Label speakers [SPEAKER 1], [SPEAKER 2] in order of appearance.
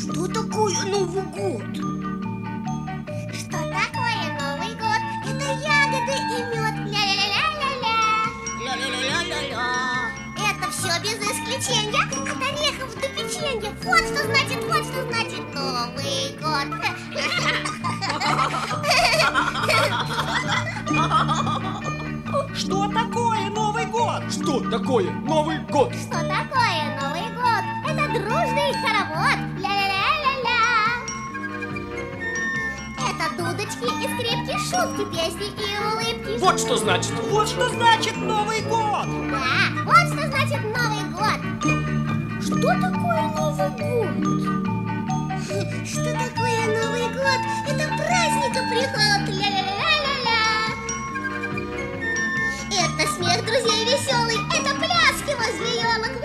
[SPEAKER 1] Что такое Новый год?
[SPEAKER 2] Что такое Новый год? Это ягоды и мед. Ля-ля-ля-ля-ля.
[SPEAKER 1] Ля-ля-ля-ля-ля.
[SPEAKER 2] Это все без исключения. От орехов до печенья. Вот что значит Новый год.
[SPEAKER 3] Что такое Новый год?
[SPEAKER 4] Что такое Новый год?
[SPEAKER 2] Что такое Новый год? Это дружный хоровод. Ля-ля-ля-ля-ля. Это дудочки и скрипки, шутки, песни и улыбки.
[SPEAKER 4] Вот что значит.
[SPEAKER 3] Вот что значит Новый год.
[SPEAKER 2] Да, вот что значит Новый год.
[SPEAKER 1] Что такое Новый год?
[SPEAKER 2] Что такое Новый год? Это праздника приход. Ля-ля-ля-ля-ля. Это смех друзей веселый. Это пляски возле елок.